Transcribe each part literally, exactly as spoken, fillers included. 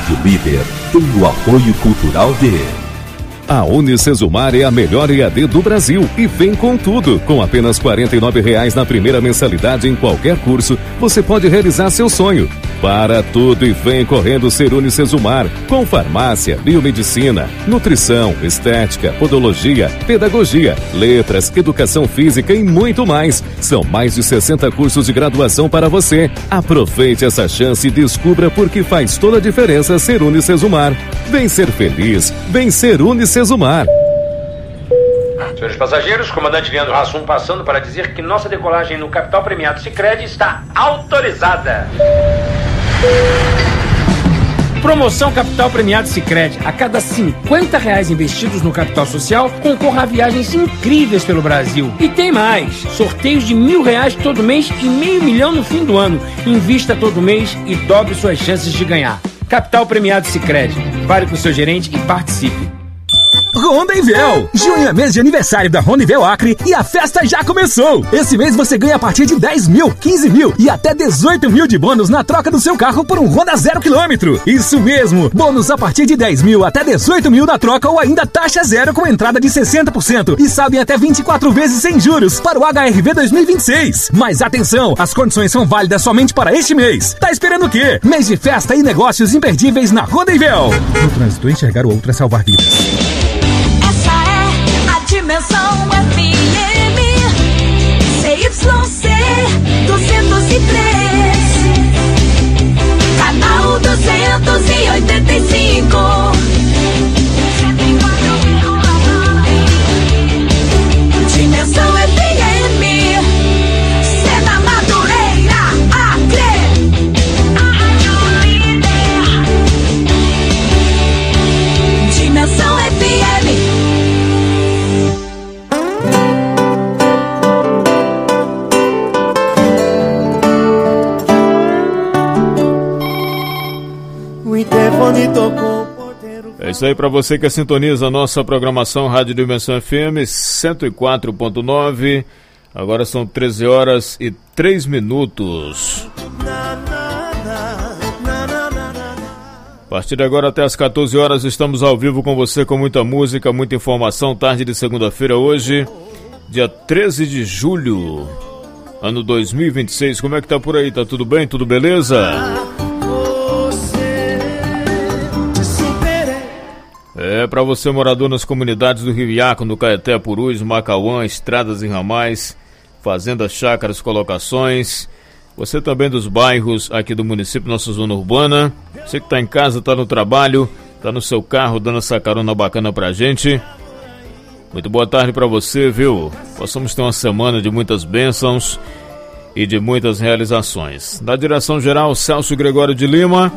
Rádio Líder tem o apoio cultural de... A Unicesumar é a melhor E A D do Brasil e vem com tudo. Com apenas quarenta e nove reais na primeira mensalidade em qualquer curso, você pode realizar seu sonho. Para tudo e vem correndo ser Unicesumar, com farmácia, biomedicina, nutrição, estética, podologia, pedagogia, letras, educação física e muito mais. São mais de sessenta cursos de graduação para você. Aproveite essa chance e descubra por que faz toda a diferença ser Unicesumar. Vem ser feliz, vem ser Unicesumar. Senhores passageiros, comandante Leandro Hassum passando para dizer que nossa decolagem no Capital Premiado Sicredi está autorizada. Promoção Capital Premiado Sicredi. A cada cinquenta reais investidos no capital social, concorra a viagens incríveis pelo Brasil. E tem mais. Sorteios de mil reais todo mês e meio milhão no fim do ano. Invista todo mês e dobre suas chances de ganhar. Capital Premiado Sicredi. Fale com o seu gerente e participe. Rondavel! Junho é mês de aniversário da Rondavel Acre e a festa já começou! Esse mês você ganha a partir de dez mil, quinze mil e até dezoito mil de bônus na troca do seu carro por um Honda zero quilômetro. Isso mesmo! Bônus a partir de dez mil até dezoito mil na troca ou ainda taxa zero com entrada de sessenta por cento e saldo em até vinte e quatro vezes sem juros para o H R V dois mil e vinte e seis. Mas atenção, as condições são válidas somente para este mês. Tá esperando o quê? Mês de festa e negócios imperdíveis na Rondavel. No trânsito, enxergar o outro é salvar vidas. Dimensão F M C Y C duzentos e três, canal duzentos e oitenta e cinco. Dimensão F M, Sena Madureira, Acre. Dimensão F M. É isso aí para você que sintoniza a nossa programação Rádio Dimensão F M cento e quatro ponto nove. Agora são treze horas e três minutos. A partir de agora até as quatorze horas estamos ao vivo com você com muita música, muita informação. Tarde de segunda-feira hoje, dia treze de julho, ano dois mil e vinte e seis. Como é que tá por aí? Tá tudo bem? Tudo beleza? É, para você morador nas comunidades do Rio Iaco, no Caeté, Purus, Macauã, estradas e ramais, fazendas, chácaras, colocações. Você também dos bairros aqui do município, nossa zona urbana. Você que tá em casa, tá no trabalho, tá no seu carro, dando essa carona bacana pra gente. Muito boa tarde para você, viu? Possamos ter uma semana de muitas bênçãos e de muitas realizações. Da direção geral, Celso Gregório de Lima.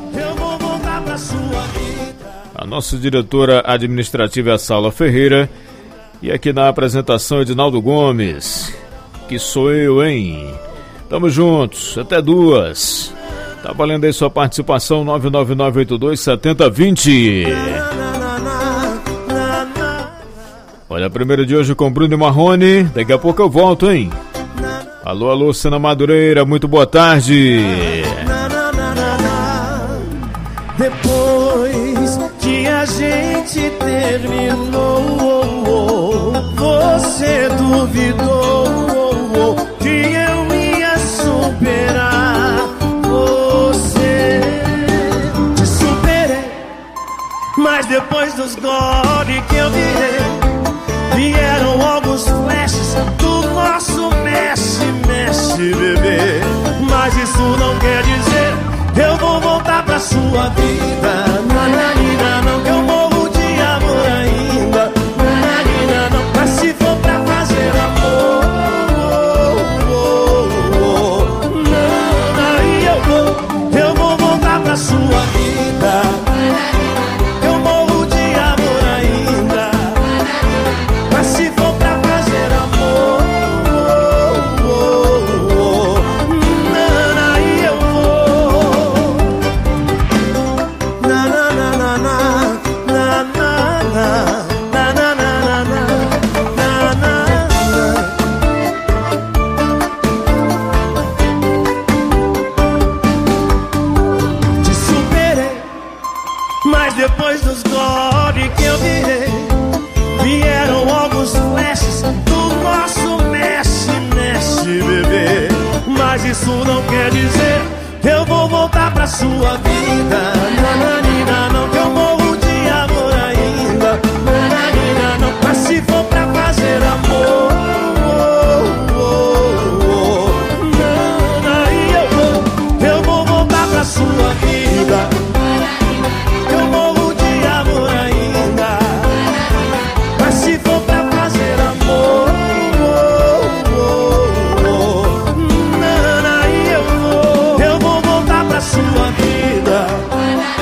A nossa diretora administrativa é a Saula Ferreira. E aqui na apresentação, Edinaldo Gomes. Que sou eu, hein? Tamo juntos, até duas. Tá valendo aí sua participação, nove nove nove oito dois sete zero dois zero. Olha, primeiro de hoje com Bruno e Marrone. Daqui a pouco eu volto, hein? Alô, alô, Sena Madureira, muito boa tarde. Depois que a gente terminou, você duvidou que eu ia superar. Você te superei, mas depois dos gole que eu virei, vieram alguns flashes do nosso mexe, mexe, bebê. Mas isso não quer dizer eu vou voltar pra sua vida. Nananina, não, que eu morro de amor ainda. Nananina, não, mas se for pra fazer amor, oh, oh, oh, não, aí eu vou, eu vou voltar pra sua vida. Eu morro de amor ainda. isso não quer dizer que eu vou voltar pra sua vida. Nananina, não, que eu morro de amor ainda. Nananina, não, mas se for pra fazer amor, oh, oh, oh, nana, aí eu vou, eu vou voltar pra sua vida. Eu morro de amor ainda, mas se for pra fazer amor, oh, oh, oh, nana, aí eu vou, eu vou voltar pra sua vida.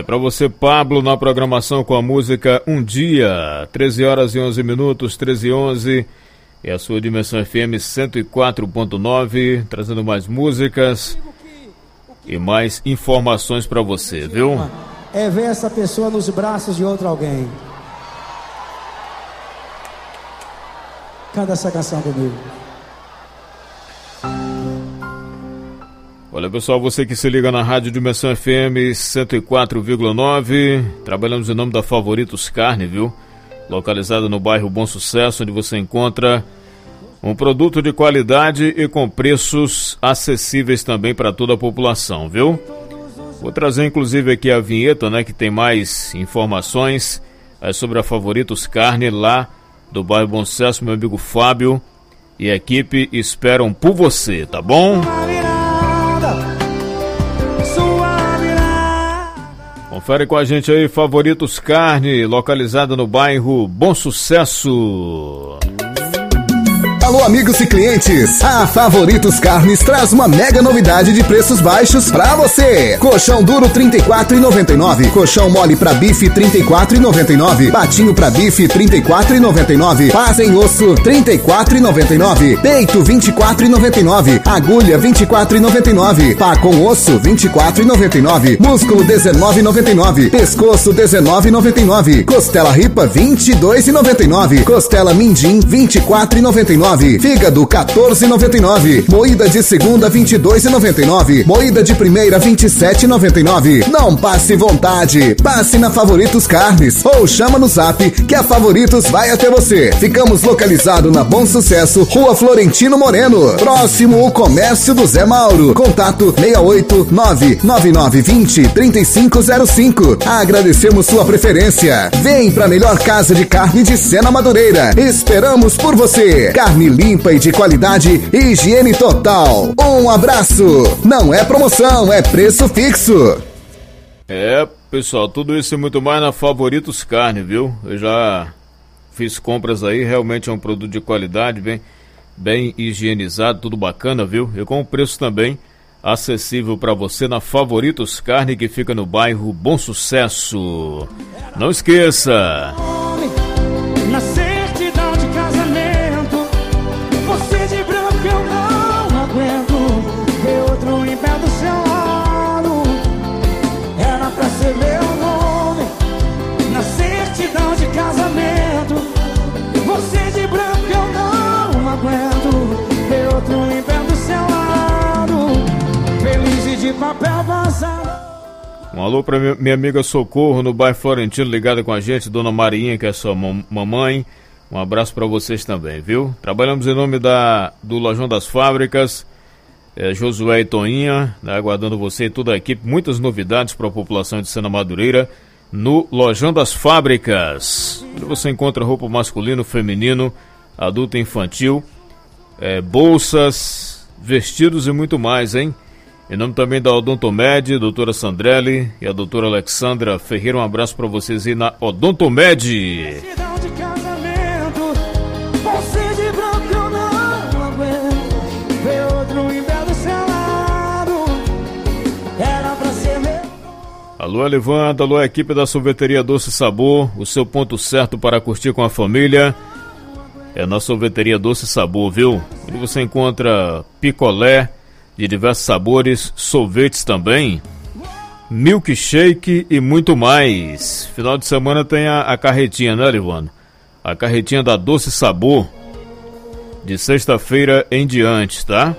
Vai pra você, Pablo, na programação com a música Um Dia, treze horas e onze minutos, treze e onze, e a sua Dimensão F M cento e quatro ponto nove, trazendo mais músicas e mais informações pra você, viu? É ver essa pessoa nos braços de outro alguém. Canta essa canção comigo. Olha, pessoal, você que se liga na Rádio Dimensão F M cento e quatro vírgula nove, trabalhamos em nome da Favoritos Carne, viu? Localizada no bairro Bom Sucesso, onde você encontra um produto de qualidade e com preços acessíveis também para toda a população, viu? Vou trazer inclusive aqui a vinheta, né, que tem mais informações é, sobre a Favoritos Carne lá do bairro Bom Sucesso. Meu amigo Fábio e a equipe esperam por você, tá bom? Confere com a gente aí, Favoritos Carne, localizada no bairro Bom Sucesso. Alô, amigos e clientes, a Favoritos Carnes traz uma mega novidade de preços baixos pra você. Colchão duro trinta e quatro reais e noventa e nove centavos, colchão mole pra bife trinta e quatro reais e noventa e nove centavos, patinho pra bife trinta e quatro reais e noventa e nove centavos, paz em osso trinta e quatro reais e noventa e nove centavos, peito vinte e quatro reais e noventa e nove centavos, agulha vinte e quatro reais e noventa e nove centavos, pá com osso vinte e quatro reais e noventa e nove centavos, músculo dezenove reais e noventa e nove centavos, pescoço dezenove reais e noventa e nove centavos, costela ripa vinte e dois reais e noventa e nove centavos, costela mindim vinte e quatro reais e noventa e nove centavos, fígado quatorze reais e noventa e nove centavos, moída de segunda vinte e dois reais e noventa e nove centavos, moída de primeira vinte e sete reais e noventa e nove centavos. Não passe vontade, passe na Favoritos Carnes ou chama no Zap que a Favoritos vai até você. Ficamos localizados na Bom Sucesso, Rua Florentino Moreno, próximo ao Comércio do Zé Mauro. Contato seis oito nove nove nove dois zero três cinco zero cinco. Agradecemos sua preferência. Vem pra melhor casa de carne de Sena Madureira. Esperamos por você. Carne limpa e de qualidade e higiene total. Um abraço. Não é promoção, é preço fixo. É, pessoal, tudo isso e muito mais na Favoritos Carne, viu? Eu já fiz compras aí, realmente é um produto de qualidade, bem, bem higienizado, tudo bacana, viu? E com um preço também acessível para você na Favoritos Carne, que fica no bairro Bom Sucesso. Não esqueça! Na certidão de casamento, você de branco eu não aguento ver outro em pé do seu lado. Era pra ser meu nome na certidão de casamento. Você de branco eu não aguento ver outro em pé do seu lado. Feliz e de papel passado. Um alô pra minha amiga Socorro, no bairro Florentino, ligada com a gente, Dona Marinha, que é sua mamãe. Um abraço pra vocês também, viu? Trabalhamos em nome da, do Lojão das Fábricas, é, Josué e Toinha, né, aguardando você e toda a equipe. Muitas novidades para a população de Sena Madureira no Lojão das Fábricas, onde você encontra roupa masculino, feminino, adulto e infantil, é, bolsas, vestidos e muito mais, hein? Em nome também da Odontomed, doutora Sandrelli e a doutora Alexandra Ferreira, um abraço para vocês aí na Odontomed. Alô, Levanta, alô, equipe da Sorveteria Doce Sabor, o seu ponto certo para curtir com a família é na Sorveteria Doce Sabor, viu? Onde você encontra picolé de diversos sabores, sorvetes também, milkshake e muito mais. Final de semana tem a, a carretinha, né, Livano? A carretinha da Doce Sabor, de sexta-feira em diante, tá?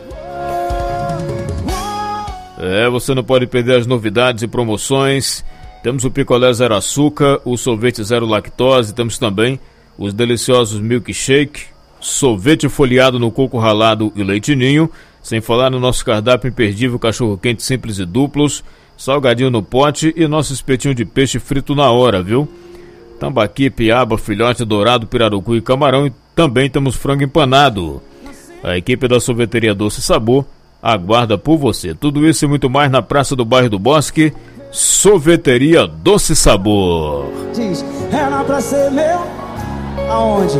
É, você não pode perder as novidades e promoções. Temos o picolé zero açúcar, o sorvete zero lactose, temos também os deliciosos milkshake, sorvete folheado no coco ralado e leite ninho, sem falar no nosso cardápio imperdível, cachorro-quente simples e duplos, salgadinho no pote e nosso espetinho de peixe frito na hora, viu? Tambaqui, piaba, filhote, dourado, pirarucu e camarão, e também temos frango empanado. A equipe da Sorveteria Doce Sabor aguarda por você. Tudo isso e muito mais na Praça do Bairro do Bosque, Sorveteria Doce Sabor. Diz, era pra ser meu, aonde?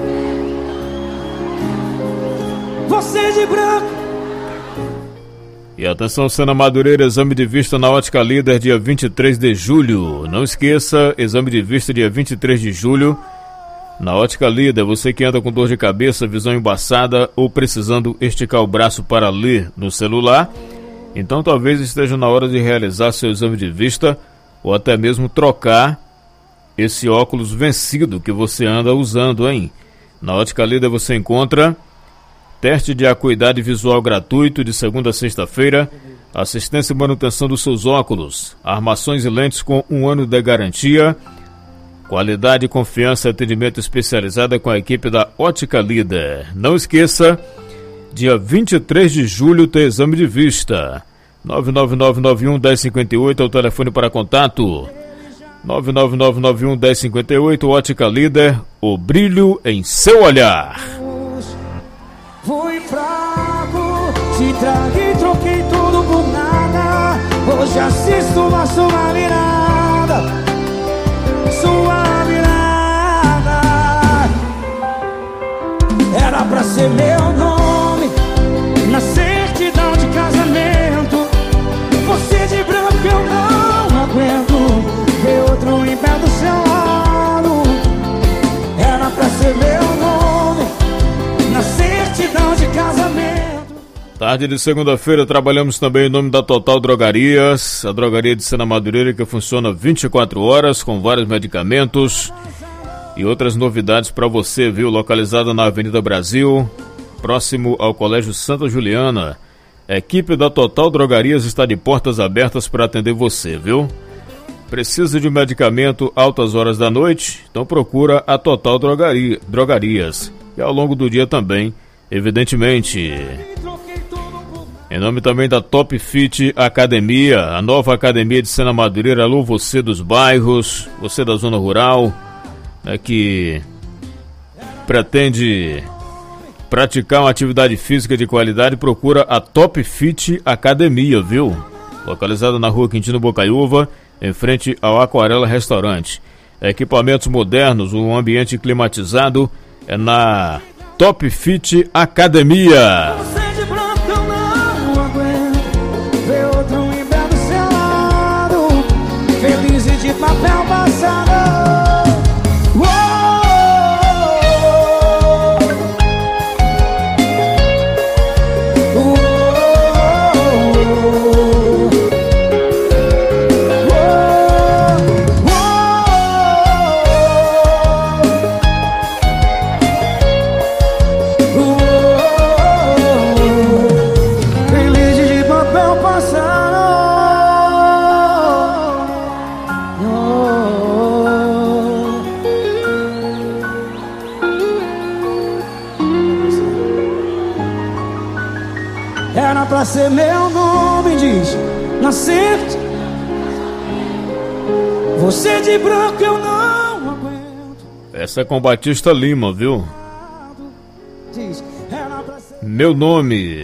Você de branco. E atenção, Sena Madureira, exame de vista na Ótica Líder, dia vinte e três de julho. Não esqueça, exame de vista dia vinte e três de julho, na Ótica Líder. Você que anda com dor de cabeça, visão embaçada ou precisando esticar o braço para ler no celular, então talvez esteja na hora de realizar seu exame de vista ou até mesmo trocar esse óculos vencido que você anda usando, hein? Na Ótica Líder você encontra teste de acuidade visual gratuito de segunda a sexta-feira, assistência e manutenção dos seus óculos, armações e lentes com um ano de garantia, qualidade, confiança e atendimento especializado com a equipe da Ótica Líder. Não esqueça, dia vinte e três de julho tem exame de vista. nove nove nove nove um um zero cinco oito é o telefone para contato. nove nove nove nove um um zero cinco oito, Ótica Líder, o brilho em seu olhar. Fui fraco, te traguei, troquei tudo por nada. Hoje assisto a sua virada, sua virada. Era pra ser meu nome na certidão de casamento. Você de branco eu não aguento ver outro em pé do seu lado. Era pra ser meu nome na certidão de casamento. Tarde de segunda-feira trabalhamos também em nome da Total Drogarias, a drogaria de Sena Madureira que funciona vinte e quatro horas com vários medicamentos e outras novidades para você, viu? Localizada na Avenida Brasil, próximo ao Colégio Santa Juliana. A equipe da Total Drogarias está de portas abertas para atender você, viu? Precisa de medicamento altas horas da noite? Então procura a Total Drogaria, Drogarias. E ao longo do dia também, evidentemente. Em nome também da Top Fit Academia, a nova academia de Sena Madureira. Alô, você dos bairros, você da zona rural, né, que pretende praticar uma atividade física de qualidade, procura a Top Fit Academia, viu? Localizada na rua Quintino Bocaiúva, em frente ao Aquarela Restaurante. Equipamentos modernos, um ambiente climatizado, é na Top Fit Academia. Você de branco eu não aguento ver outro em pé do seu lado, feliz e de papel passado. Era pra ser meu nome, diz, na certa. Você de branco eu não aguento. Essa é com Batista Lima, viu? Diz, era pra ser meu nome.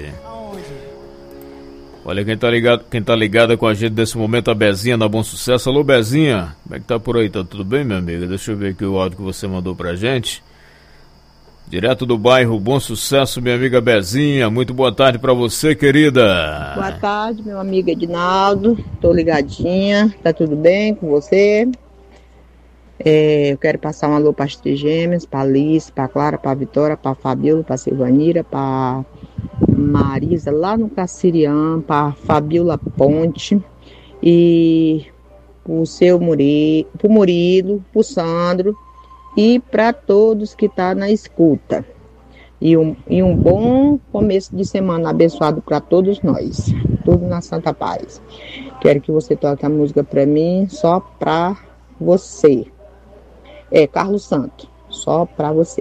Olha quem tá ligado, quem tá ligada com a gente nesse momento, a Bezinha na Bom Sucesso. Alô, Bezinha, como é que tá por aí? Tá tudo bem, minha amiga? Deixa eu ver aqui o áudio que você mandou pra gente. Direto do bairro Bom Sucesso, minha amiga Bezinha. Muito boa tarde pra você, querida. Boa tarde, meu amigo Edinaldo. Tô ligadinha. Tá tudo bem com você? É, eu quero passar um alô para as trigêmeas, pra Alice, pra Clara, pra Vitória, pra Fabiola, pra Silvanira, pra Marisa, lá no Cassirian, pra Fabiola Ponte e pro seu Murilo, pro Murilo, pro Sandro e para todos que estão tá na escuta. E um, e um bom começo de semana abençoado para todos nós. Tudo na Santa Paz. Quero que você toque a música para mim, só para você. É, Carlos Santo, só para você.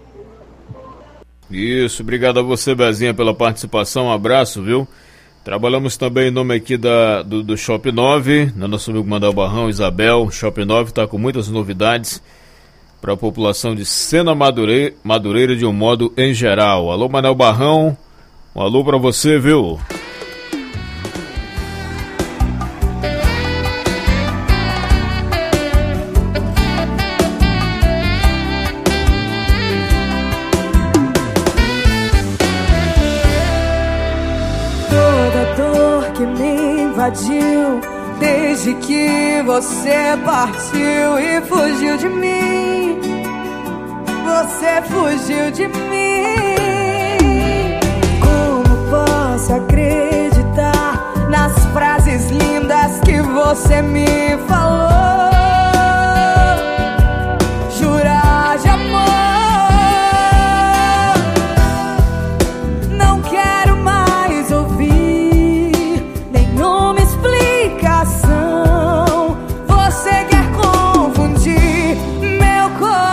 Isso, obrigado a você, Bezinha, pela participação. Um abraço, viu? Trabalhamos também em nome aqui da, do, do Shop nove, no nosso amigo Manuel Barrão, Isabel. Shop nove está com muitas novidades para a população de Sena Madureira, Madureira de um modo em geral. Alô, Manuel Barrão, um alô para você, viu? toda, toda invadiu desde que você partiu e fugiu de mim. Você fugiu de mim. Como posso acreditar nas frases lindas que você me falou? Jurar de amor. Não quero mais ouvir nenhuma explicação. Você quer confundir meu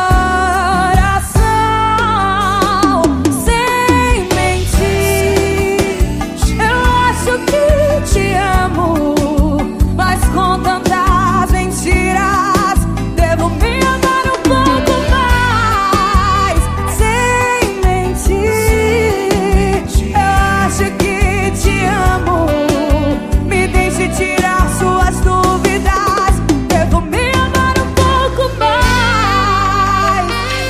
coração sem mentir. Eu acho que te amo, mas com tantas mentiras devo me amar um pouco mais. Sem mentir, eu acho que te amo. Me deixe tirar suas dúvidas, devo me amar um pouco mais.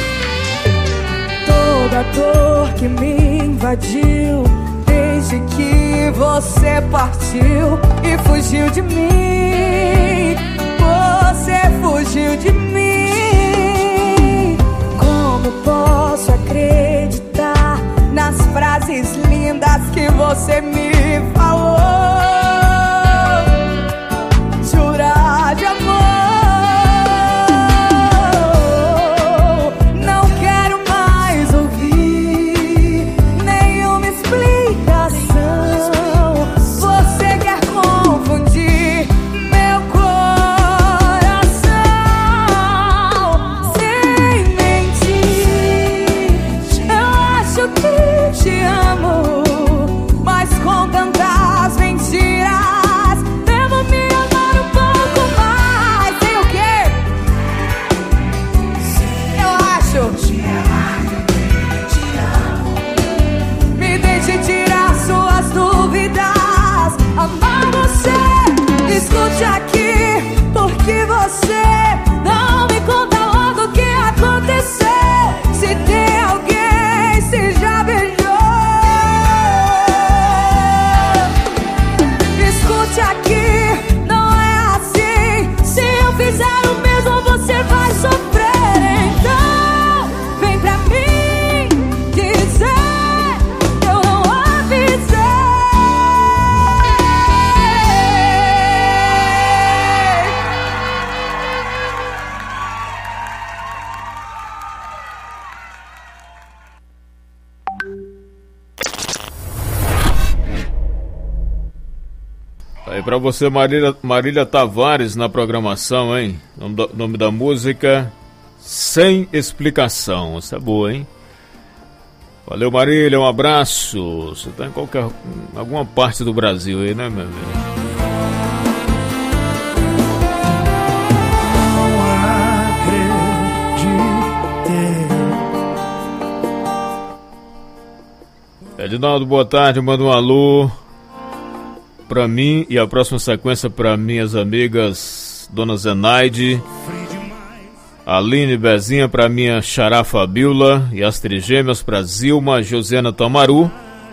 Toda a dor que me invadiu desde que você partiu e fugiu de mim. Você fugiu de mim. Como posso acreditar nas frases lindas que você me falou? Jurar de amor. Não quero mais ouvir nenhuma explicação. Você quer confundir meu coração sem mentir. Eu acho que te amo, mas com tantas mentiras devo me amar um pouco mais. Sei o quê? Eu acho. Me deixe tirar suas dúvidas, amar você. Escute aqui, porque você não me conta logo o que aconteceu. Se tem alguém, se já beijou. Escute aqui, não é assim. Se eu fizer o mesmo, você vai sofrer. Então, vem pra mim dizer que eu não avisei. Aí pra você, Marília, Marília Tavares na programação, hein? Nome da, nome da música Sem Explicação. Essa é boa, hein? Valeu, Marília, um abraço. Você tá em qualquer, em alguma parte do Brasil aí, né, meu amigo? Edinaldo, boa tarde, manda um alô pra mim e a próxima sequência pra minhas amigas Dona Zenaide, Aline Bezinha, pra minha xará Fabiola e as trigêmeas pra Zilma, Josiana Tamaru.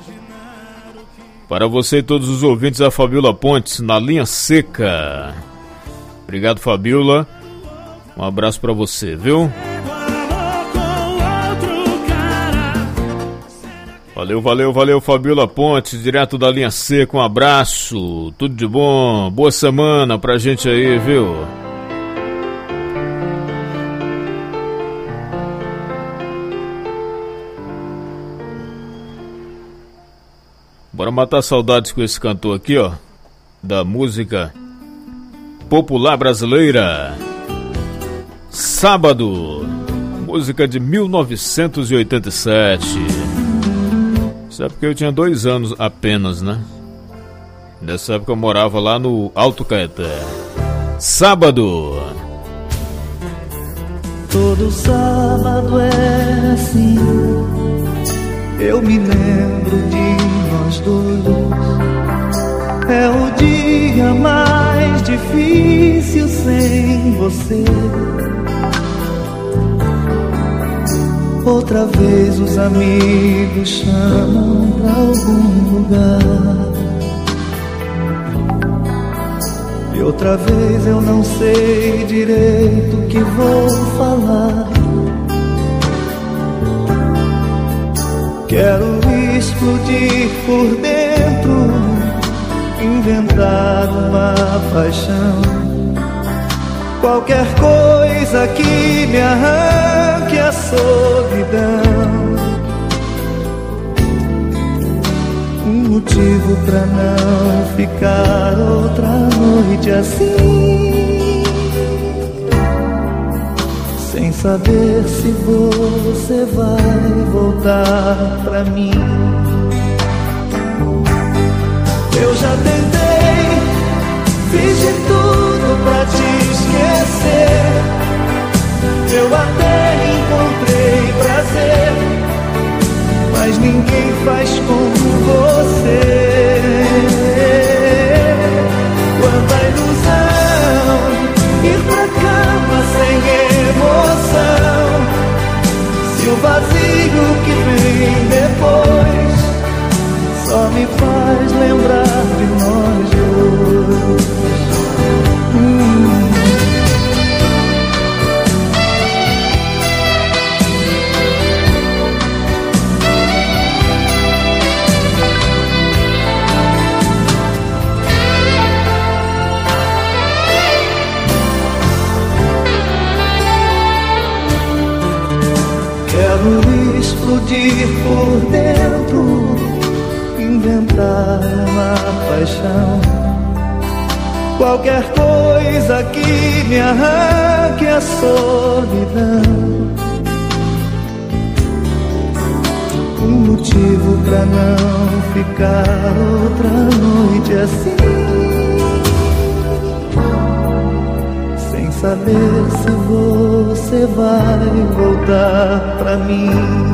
Para você e todos os ouvintes, a Fabiola Pontes na linha seca. Obrigado, Fabiola. Um abraço pra você, viu? Valeu, valeu, valeu, Fabiola Pontes, direto da linha seca, um abraço, tudo de bom, boa semana pra gente aí, viu? Bora matar saudades com esse cantor aqui, ó, da música popular brasileira. Sábado, música de mil novecentos e oitenta e sete. Isso é porque eu tinha dois anos apenas, né? Nessa época eu morava lá no Alto Caeté. Sábado. Todo sábado é assim. Eu me lembro de nós dois. É o dia mais difícil sem você. Outra vez os amigos chamam pra algum lugar. E outra vez eu não sei direito o que vou falar. Quero explodir por dentro, inventar uma paixão, qualquer coisa que me arranque a solidão. Um motivo pra não ficar outra noite assim, sem saber se você vai voltar pra mim. Eu já tentei, fiz de tudo pra te esquecer. Eu até encontrei prazer, mas ninguém faz como você. Quanta ilusão, ir pra cama sem emoção. Se o vazio que vem depois só me faz lembrar de nós dois. Hum. Quero explodir por dentro, inventar uma paixão, qualquer coisa que me arranque a solidão. Um motivo pra não ficar outra noite assim, sem saber se você vai voltar pra mim.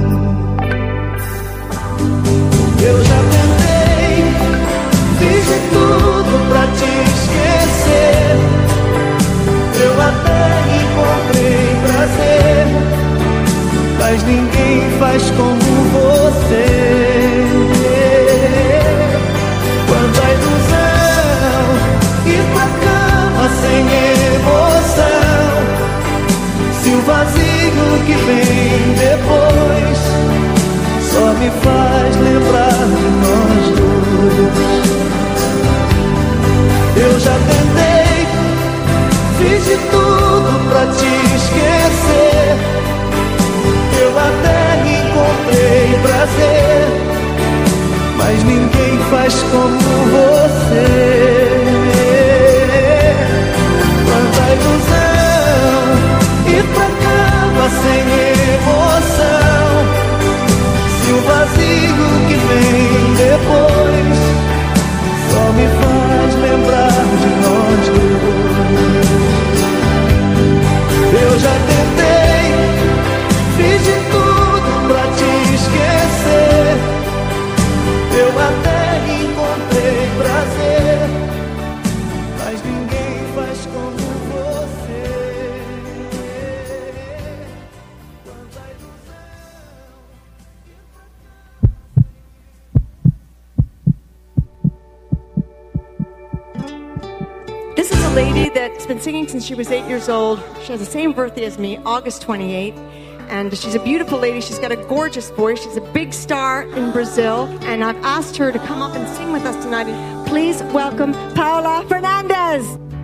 Eu já tentei, fiz de tudo pra te esquecer. Eu até encontrei prazer, mas ninguém faz como você. Quanta ilusão, ir pra cama sem emoção. Se o vazio que vem depois só me faz lembrar de nós dois. Eu já tentei, fiz de tudo pra te esquecer. Eu até encontrei prazer, mas ninguém faz como você. Quanta ilusão, ir pra cama sem emoção. Se o vazio que vem depois só me faz lembrar de nós dois. Eu já tentei, fiz de tudo pra te esquecer. Eu até encontrei prazer, mas ninguém faz como você. This is a lady that's been singing since she was eight years old. She has the same birthday as me, August twenty-eighth. And she's a beautiful lady. She's got a gorgeous voice. She's a big star in Brazil. And I've asked her to come up and sing with us tonight. Please welcome Paula Fernandes.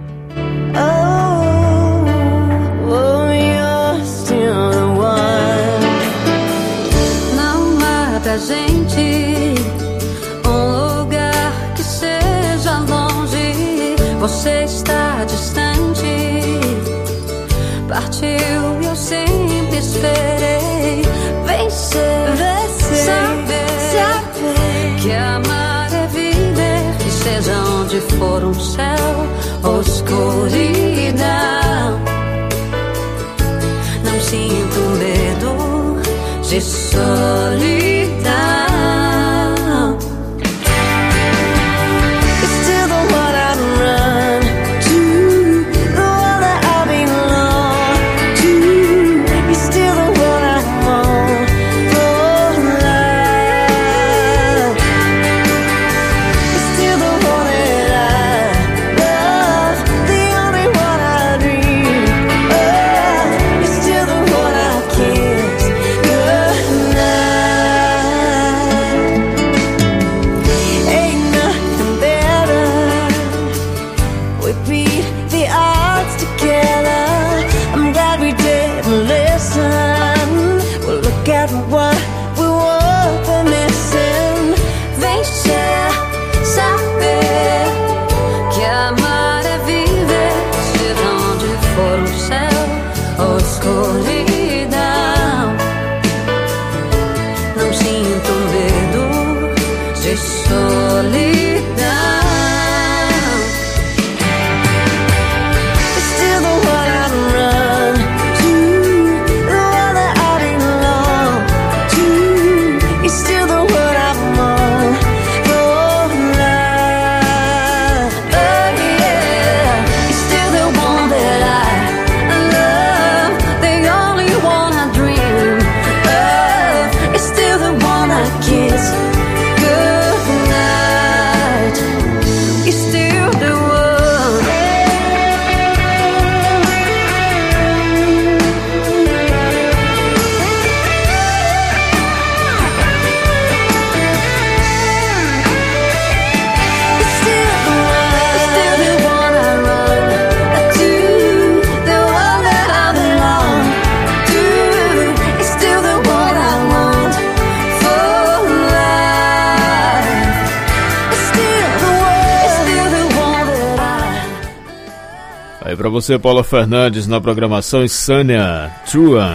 Oh, oh, you're still the one. Não há pra gente um lugar que seja longe. Você está distante, partiu e eu sempre esperei vencer, vencer, saber, saber que amar é viver, que seja onde for um céu ou escuridão. Não sinto medo de solidão. Pra você, Paula Fernandes, na programação Insânia Truan.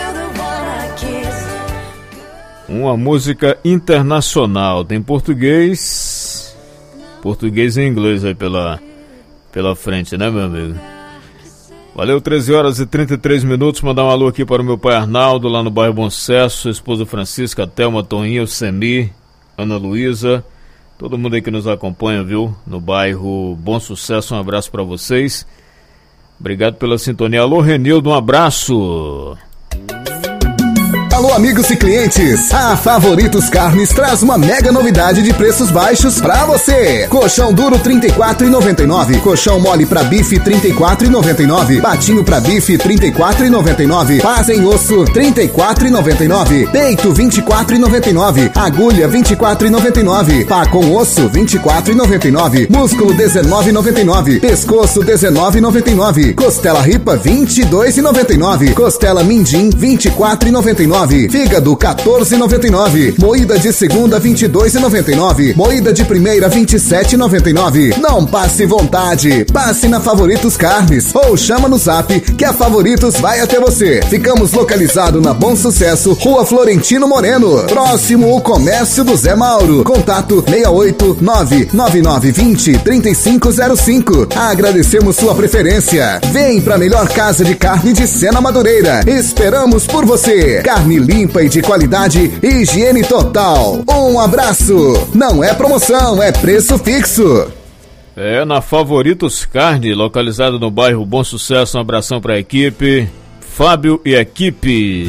Uma música internacional, tem português, português e inglês aí pela, pela frente, né, meu amigo? Valeu, treze horas e trinta e três minutos. Mandar um alô aqui para o meu pai Arnaldo, lá no bairro Bom Sucesso, sua esposa Francisca, Thelma, Toninho, Semi, Ana Luísa, todo mundo aí que nos acompanha, viu? No bairro Bom Sucesso, um abraço para vocês. Obrigado pela sintonia. Alô, Renildo, um abraço. Alô, amigos e clientes, a Favoritos Carnes traz uma mega novidade de preços baixos pra você. Colchão duro trinta e quatro reais e noventa e nove centavos, colchão mole pra bife trinta e quatro reais e noventa e nove centavos, patinho pra bife trinta e quatro reais e noventa e nove centavos, paz em osso trinta e quatro reais e noventa e nove centavos, peito vinte e quatro reais e noventa e nove centavos, agulha vinte e quatro reais e noventa e nove centavos, pá com osso vinte e quatro reais e noventa e nove centavos, músculo dezenove reais e noventa e nove centavos, pescoço dezenove reais e noventa e nove centavos, costela ripa vinte e dois reais e noventa e nove centavos, costela mindim vinte e quatro reais e noventa e nove centavos, fígado quatorze reais e noventa e nove centavos, moída de segunda vinte e dois reais e noventa e nove centavos, moída de primeira vinte e sete reais e noventa e nove centavos. Não passe vontade, passe na Favoritos Carnes ou chama no Zap que a Favoritos vai até você. Ficamos localizados na Bom Sucesso, Rua Florentino Moreno, próximo ao Comércio do Zé Mauro. Contato seis oito nove nove nove dois zero três cinco zero cinco. Agradecemos sua preferência. Vem pra melhor casa de carne de Sena Madureira. Esperamos por você. Carne limpa e de qualidade e higiene total. Um abraço. Não é promoção, é preço fixo. É na Favoritos Carne, localizado no bairro Bom Sucesso. Um abração pra equipe, Fábio e equipe.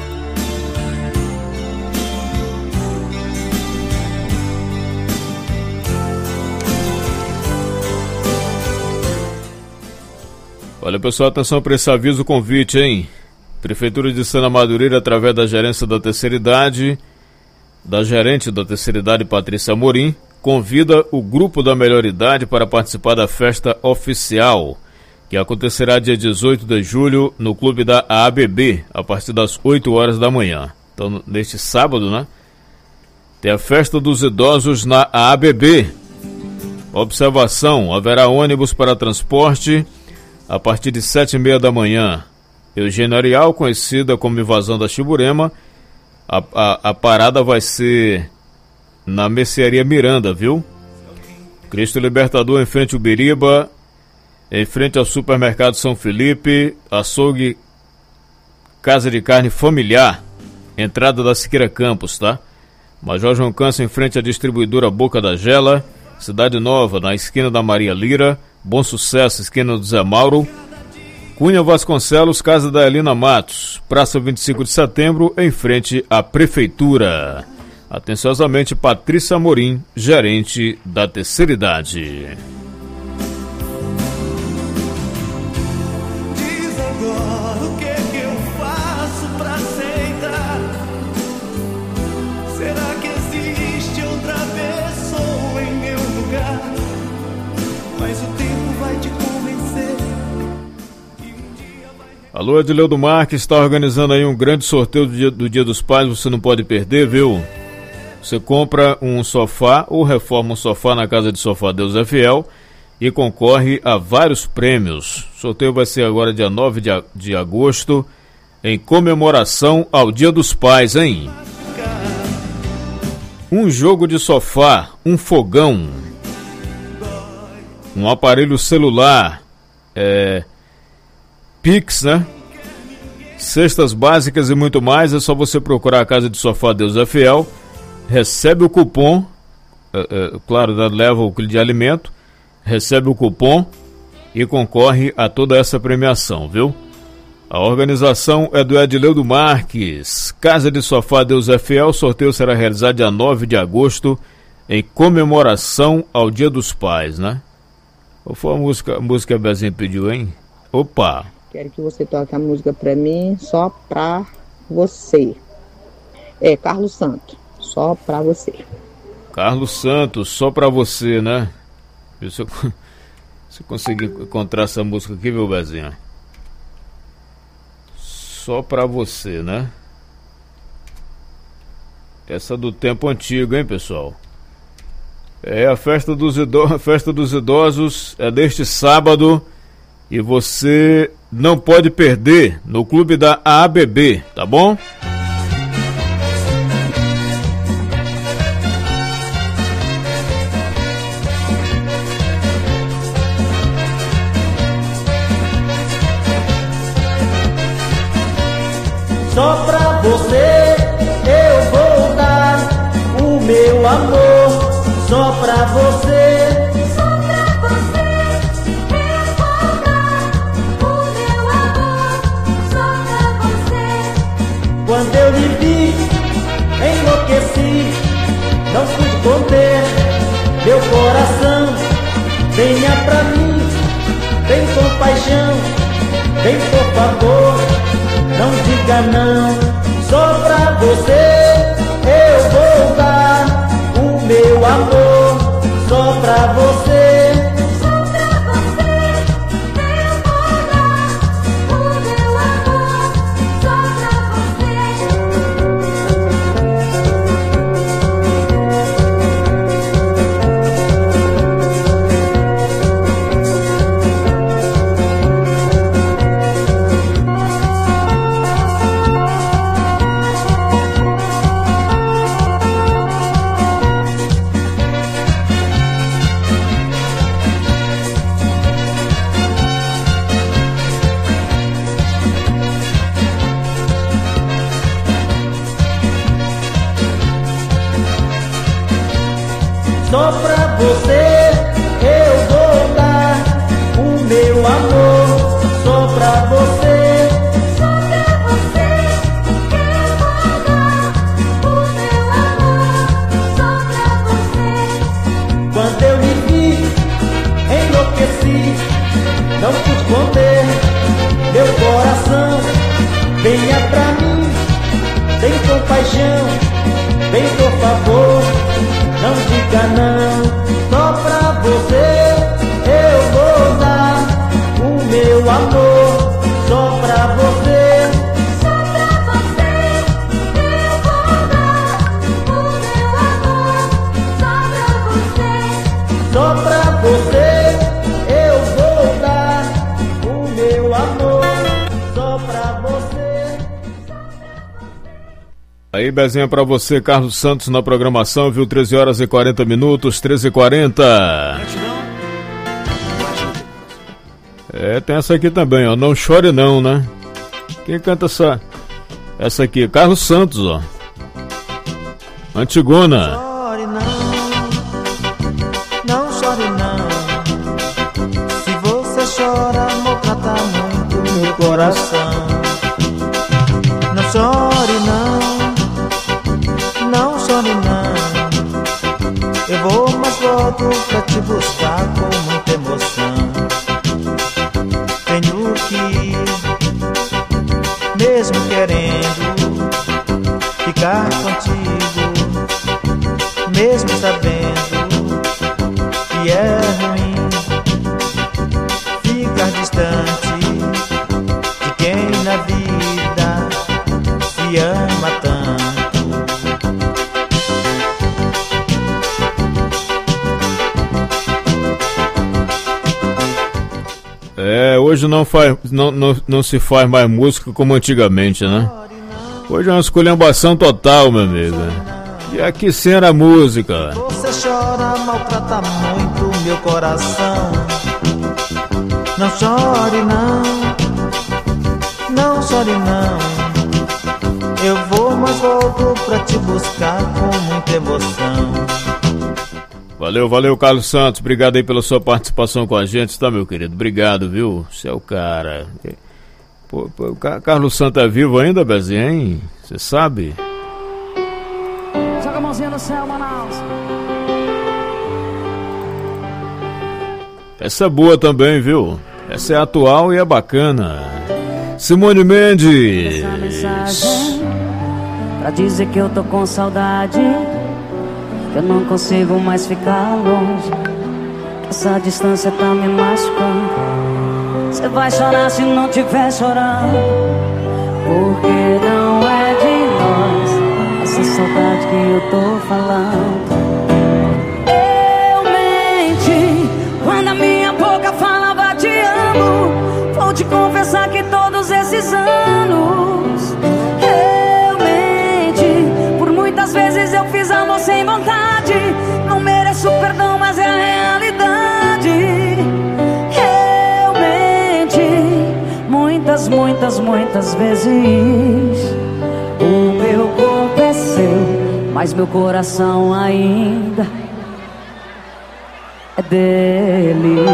Olha, pessoal, atenção para esse aviso, convite, hein? Prefeitura de Sena Madureira, através da gerência da terceira idade, da gerente da terceira idade, Patrícia Amorim, convida o grupo da melhor idade para participar da festa oficial, que acontecerá dia dezoito de julho no clube da A B B, a partir das oito horas da manhã. Então, neste sábado, né? Tem a festa dos idosos na A B B. Observação, haverá ônibus para transporte a partir de sete e meia da manhã. Eugênio Arial, conhecida como Invasão da Chiburema, a, a, a parada vai ser na Mercearia Miranda, viu? Cristo Libertador, em frente ao Biriba, em frente ao Supermercado São Felipe, açougue Casa de Carne Familiar, entrada da Siqueira Campos, tá? Major João Câncer, em frente à distribuidora Boca da Gela, Cidade Nova, na esquina da Maria Lira, Bom Sucesso, esquina do Zé Mauro, Cunha Vasconcelos, casa da Elina Matos, Praça vinte e cinco de setembro, em frente à Prefeitura. Atenciosamente, Patrícia Amorim, gerente da terceira idade. Diz agora o que é que eu faço pra aceitar? Será que existe outra pessoa em meu lugar? Mas o tempo vai te convencer. Alô, Edileudo Marques, está organizando aí um grande sorteio do dia, do dia dos Pais, você não pode perder, viu? Você compra um sofá ou reforma um sofá na Casa de Sofá Deus é Fiel e concorre a vários prêmios. O sorteio vai ser agora dia nove de agosto, em comemoração ao Dia dos Pais, hein? um jogo de sofá, um fogão, um aparelho celular, é, Pix, né? Cestas básicas e muito mais. É só você procurar a Casa de Sofá Deus é Fiel. Recebe o cupom, é, é, claro, leva o quilo de alimento, recebe o cupom e concorre a toda essa premiação, viu? A organização é do Edileudo Marques. Casa de Sofá Deus é Fiel. O sorteio será realizado dia nove de agosto, em comemoração ao Dia dos Pais, né? Qual foi a música, a música que a Bezinha pediu, hein? Opa! Quero que você toque a música pra mim, só pra você. É, Carlos Santos, só pra você. Carlos Santos, só pra você, né? Se eu, se eu conseguir encontrar essa música aqui, viu, Bezinha? Só pra você, né? Essa do tempo antigo, hein, pessoal? É a festa dos idosos, a festa dos idosos é deste sábado e você não pode perder no clube da A B B, tá bom? Só pra você eu vou dar o meu amor. Só pra você, só pra você eu vou dar o meu amor. Só pra você. Quando eu lhe vi, enlouqueci, não pude conter meu coração. Venha pra mim, vem com paixão, vem por favor, não diga não. Só pra você eu vou dar o meu amor. Só pra você, só pra você eu vou dar o meu amor. Só só pra você eu vou dar o meu amor. Só pra você, só pra você eu vou dar o meu amor. Só pra você. quando eu lhe vi, enlouqueci, não pude conter meu coração. Venha pra mim, vem com paixão, vem por favor, não diga não. Só pra você eu vou dar o meu amor. Só pra você, só pra você eu vou dar o meu amor. Só pra você. só pra você eu vou dar o meu amor. Só pra você. Aí, Bezinha, pra você, Carlos Santos na programação, viu? treze horas e quarenta minutos, treze e quarenta. É, tem essa aqui também, ó. Não chore não, né? Quem canta essa? Essa aqui, Carlos Santos, ó. Antigona. Chore não, não chore não. Se você chora, maltrata muito meu coração. Não chore não, não chore não. Eu vou, mas volto pra te buscar com muita emoção. Tenho que ir, mesmo querendo ficar contigo, mesmo sabendo que é ruim ficar distante de quem na vida se ama tanto. É, hoje não, faz, não, não, não se faz mais música como antigamente, né? Hoje é uma esculhambação total, meu amigo. E aqui cena a música. Você chora, maltrata muito meu coração. Não chore não, não chore não. Eu vou, mas volto pra te buscar com muita emoção. Valeu, valeu, Carlos Santos. Obrigado aí pela sua participação com a gente, tá, meu querido? Obrigado, viu? Você é o cara. Pô, pô, o Carlos Santos é vivo ainda, Bezinho, hein? Você sabe? Joga a mãozinha no céu, Manaus. Essa é boa também, viu? Essa é atual e é bacana. Simone Mendes. Essa mensagem pra dizer que eu tô com saudade, que eu não consigo mais ficar longe, essa distância tá me machucando. Você vai chorar se não tiver chorando, porque não é de nós essa saudade que eu tô falando. Eu menti quando a minha boca falava te amo. Vou te confessar que todos esses anos eu menti. Por muitas vezes eu fiz amor sem vontade. Não mereço perdão, mas é a realidade. Eu menti muitas, muitas, muitas vezes. O meu corpo é seu, mas meu coração ainda é dele.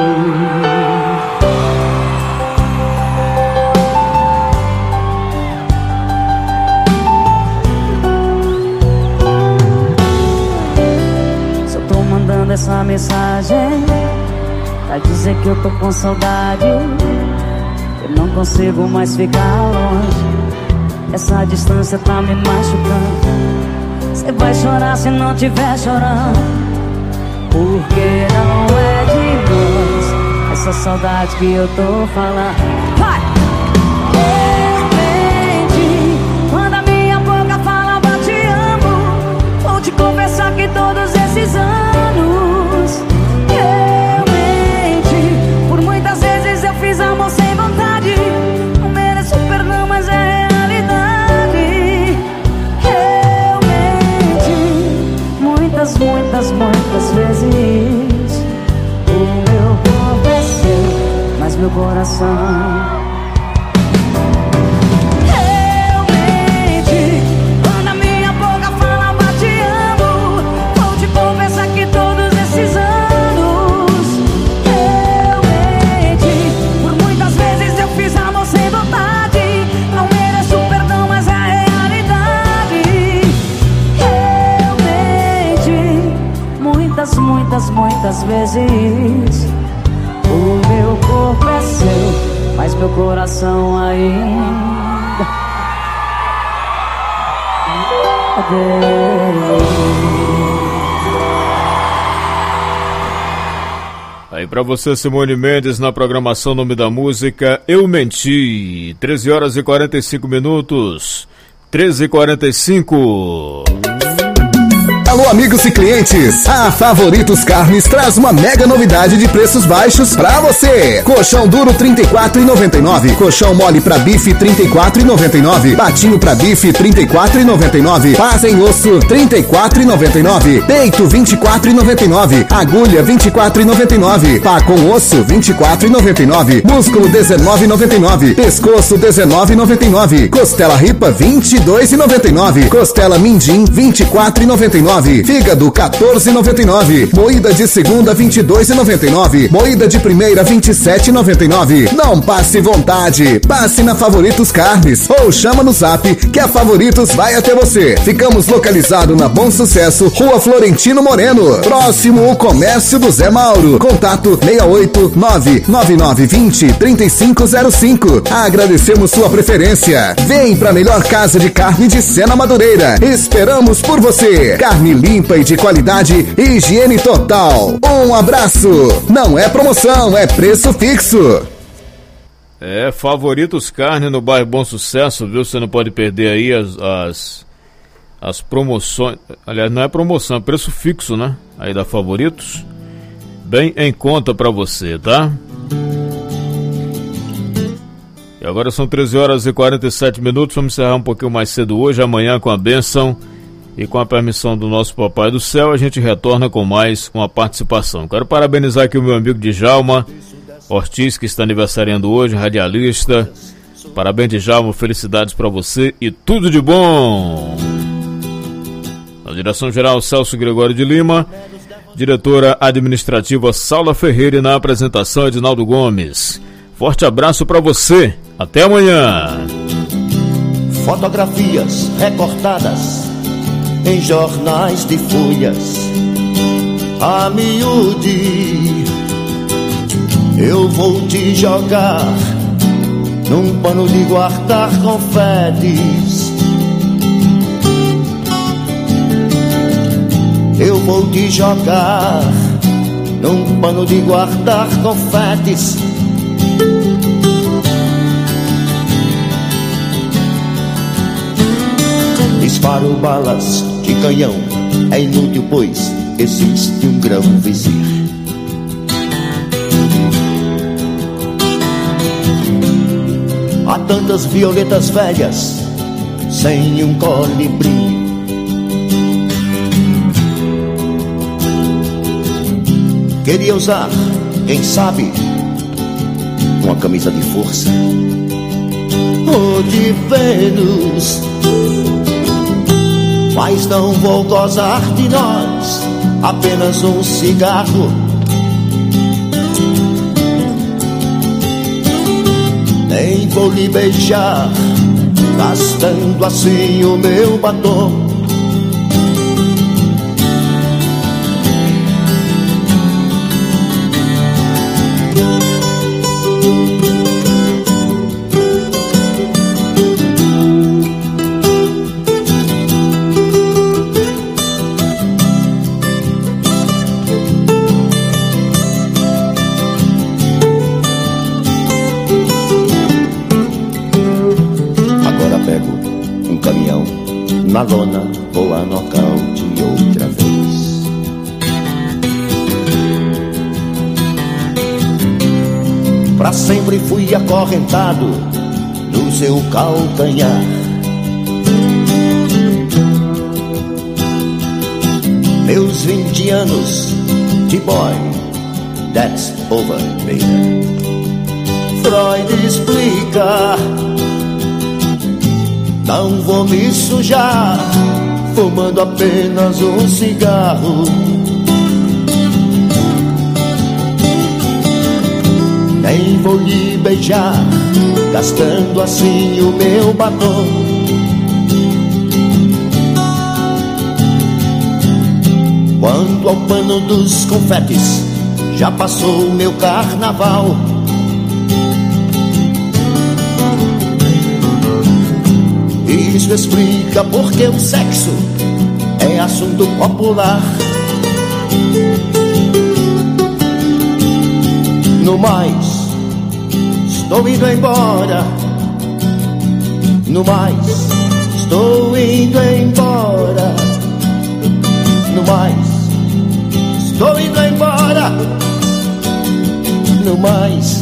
Essa mensagem pra dizer que eu tô com saudade, eu não consigo mais ficar longe, essa distância tá me machucando. Você vai chorar se não tiver chorando, porque não é de nós essa saudade que eu tô falando. Vai! Eu menti quando a minha boca falava te amo. Vou te confessar que todos esses anos amor sem vontade. Não mereço perdão, mas é a realidade. Eu menti muitas, muitas, muitas vezes. O meu corpo é seu, mas meu coração. Eu menti quando a minha boca falava te amo. Vou te confessar que todos esses anos muitas, muitas vezes. O meu corpo é seu, mas meu coração ainda é dele. Aí pra você, Simone Mendes, na programação Nome da Música, Eu Menti. treze horas e quarenta e cinco minutos. treze e quarenta e cinco. Alô, amigos e clientes, a Favoritos Carnes traz uma mega novidade de preços baixos pra você. Colchão duro trinta e quatro reais e noventa e nove centavos, colchão mole pra bife trinta e quatro reais e noventa e nove centavos, patinho pra bife trinta e quatro reais e noventa e nove centavos, paz em osso trinta e quatro reais e noventa e nove centavos, peito vinte e quatro reais e noventa e nove centavos, agulha vinte e quatro reais e noventa e nove centavos, pá com osso vinte e quatro reais e noventa e nove centavos, músculo dezenove reais e noventa e nove centavos, pescoço dezenove reais e noventa e nove centavos, costela ripa vinte e dois reais e noventa e nove centavos, costela mindim vinte e quatro reais e noventa e nove centavos, fígado quatorze reais e noventa e nove centavos, moída de segunda vinte e dois reais e noventa e nove centavos, moída de primeira vinte e sete reais e noventa e nove centavos. Não passe vontade, passe na Favoritos Carnes ou chama no Zap que a Favoritos vai até você. Ficamos localizados na Bom Sucesso, Rua Florentino Moreno, próximo ao Comércio do Zé Mauro. Contato seis oito nove nove nove dois zero três cinco zero cinco. Agradecemos sua preferência. Vem pra melhor casa de carne de Sena Madureira. Esperamos por você. Carne limpa e de qualidade e higiene total. Um abraço. Não é promoção, é preço fixo. É, Favoritos Carne no bairro Bom Sucesso, viu? Você não pode perder aí as, as, as promoções. Aliás, não é promoção, é preço fixo, né? Aí da Favoritos. Bem em conta pra você, tá? E agora são treze horas e quarenta e sete minutos. Vamos encerrar um pouquinho mais cedo hoje. Amanhã, com a bênção E com a permissão do nosso Papai do Céu, a gente retorna com mais uma participação. Quero parabenizar aqui o meu amigo Djalma Ortiz, que está aniversariando hoje, radialista. Parabéns, Djalma, felicidades para você e tudo de bom. Na direção-geral, Celso Gregório de Lima. Diretora administrativa, Saula Ferreira, e na apresentação, Edinaldo Gomes. Forte abraço para você. Até amanhã. Fotografias recortadas em jornais de folhas a miúde, eu vou te jogar num pano de guardar confetes. Eu vou te jogar num pano de guardar confetes. Disparo balas de canhão, é inútil, pois existe um grão vizir. Há tantas violetas velhas sem um colibri. Queria usar, quem sabe, uma camisa de força ou de Vênus, mas não vou gozar de nós, apenas um cigarro. Nem vou lhe beijar, gastando assim o meu batom. Na lona vou a nocaute outra vez. Pra sempre fui acorrentado no seu calcanhar. Meus vinte anos de boy, that's over, baby. Freud explica, não vou me sujar fumando apenas um cigarro. Nem vou lhe beijar, gastando assim o meu batom. Quanto ao pano dos confetes, já passou o meu carnaval. Isso explica porque o sexo é assunto popular. No mais, estou indo embora. No mais, estou indo embora. No mais, estou indo embora. No mais.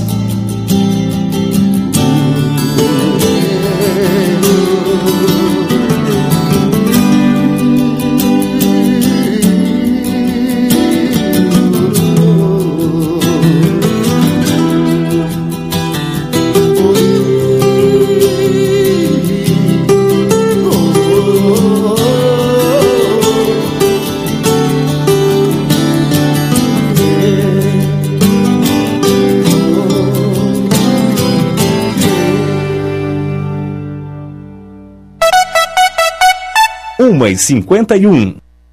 uma e cinquenta e um.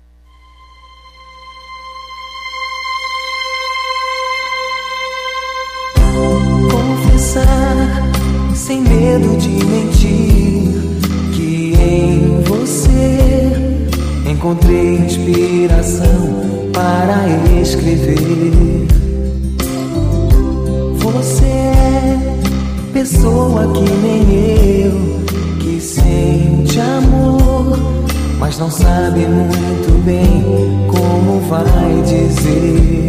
Confessar, sem medo de mentir, que em você encontrei inspiração para escrever. Você é pessoa que nem eu, que sente amor, mas não sabe muito bem como vai dizer.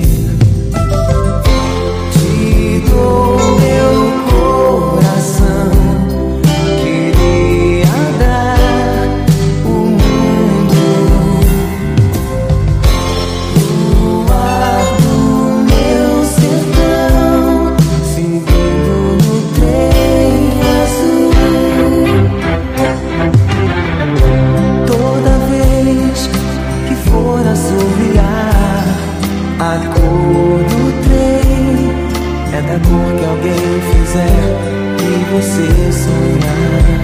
Te dou meu coração, queria dar o mundo você sonhar.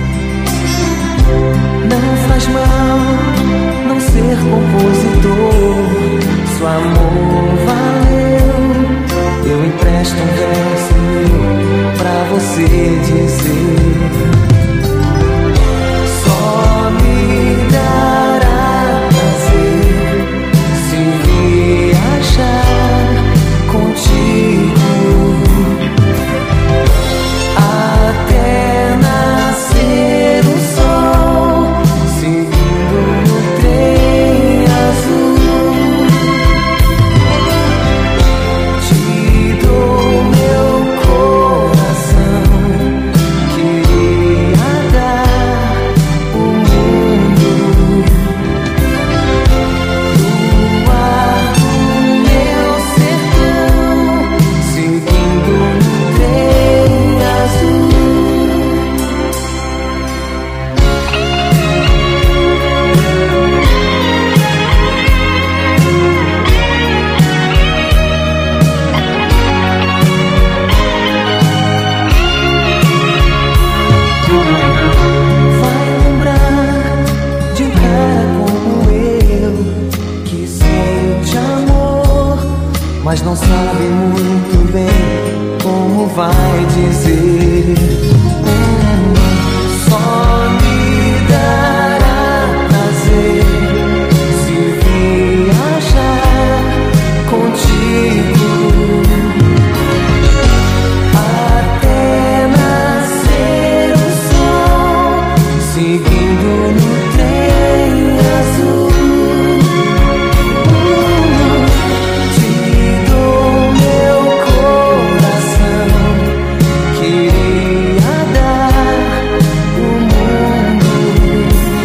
Não faz mal não ser compositor, se o amor valeu, eu empresto um verso meu pra você dizer. Só me dará prazer se viajar contigo até nascer o sol, seguindo o trem azul. Te dou meu coração, queria dar o mundo. Do ar do meu sertão, seguindo o trem azul. Vai lembrar de um cara como eu, que sente amor, mas não sabe muito bem como vai dizer. Hum, Só me dará prazer se viajar contigo até nascer o sol, seguindo no trem azul. Te dou meu coração, queria dar o mundo.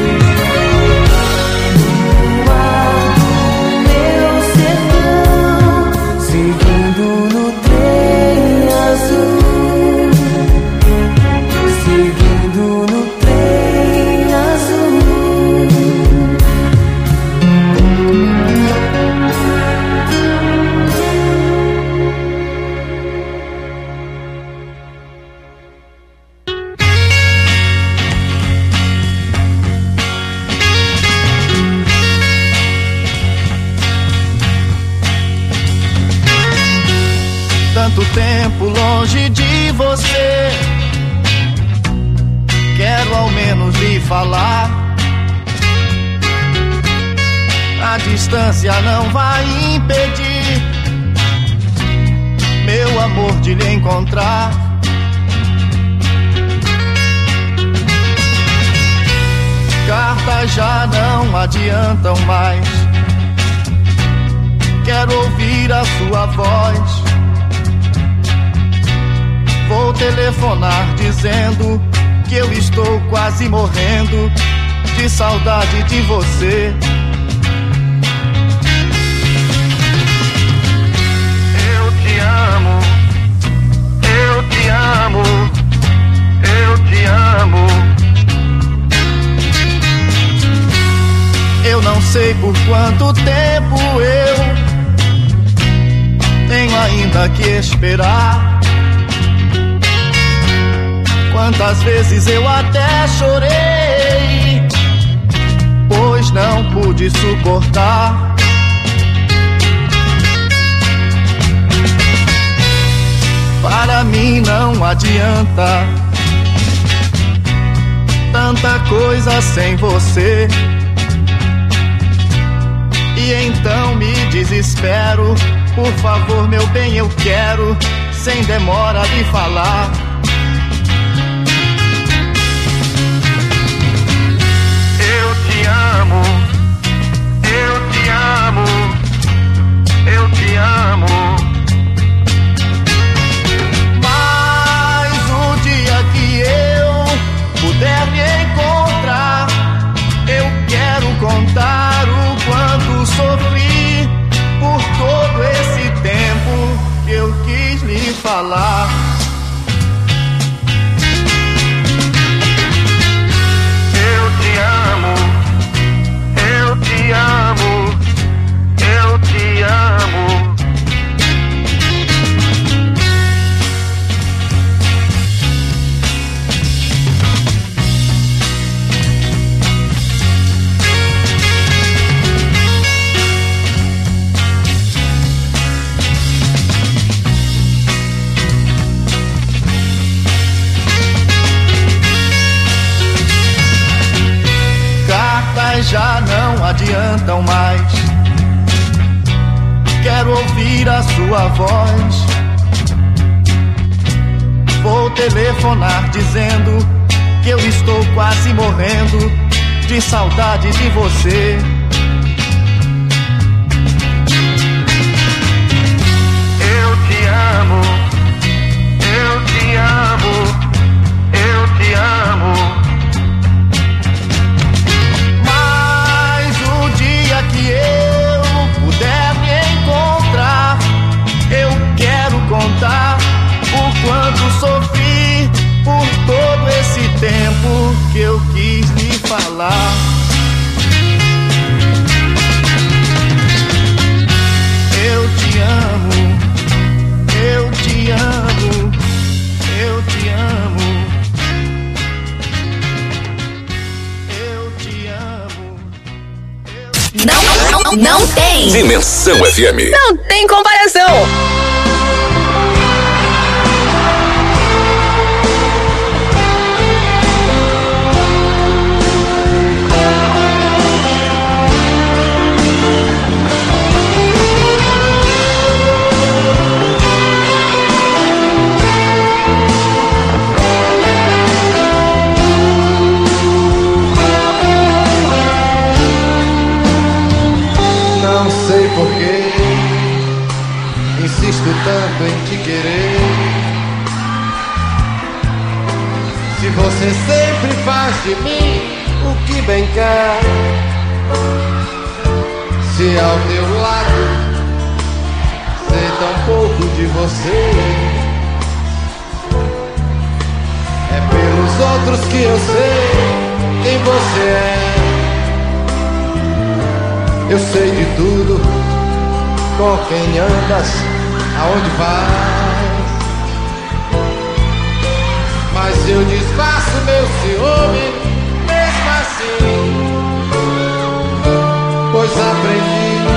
No ar do meu sertão, seguindo no trem azul, seguindo no trem azul. Tanto tempo longe de você, quero ao menos lhe falar. A distância não vai impedir meu amor de lhe encontrar. Cartas já não adiantam mais, quero ouvir a sua voz. Vou telefonar dizendo que eu estou quase morrendo de saudade de você. Eu te amo, eu te amo, eu te amo. Eu não sei por quanto tempo eu tenho ainda que esperar. Quantas vezes eu até chorei, pois não pude suportar. Para mim não adianta tanta coisa sem você. E então me desespero, por favor meu bem, eu quero sem demora lhe falar. Eu te amo, eu te amo, eu te amo. Mas o dia que eu puder me encontrar, eu quero contar o quanto sofri por todo esse tempo que eu quis lhe falar. Eu te amo, a sua voz. Vou telefonar dizendo que eu estou quase morrendo de saudade de você. Eu te amo, eu te amo, eu te amo. Mas o dia que eu puder me encontrar, eu quero contar o quanto sofri por todo esse tempo que eu quis lhe falar. Eu te amo, eu te amo, eu te amo, eu te amo. Não, não, não tem. Dimensão F M. Não tem comparação. Não sei porquê, insisto tanto em te querer. Se você sempre faz de mim o que bem quer, se ao teu lado sei tão pouco de você, é pelos outros que eu sei quem você é. Eu sei de tudo, com quem andas, aonde vais, mas eu disfarço meu ciúme, mesmo assim.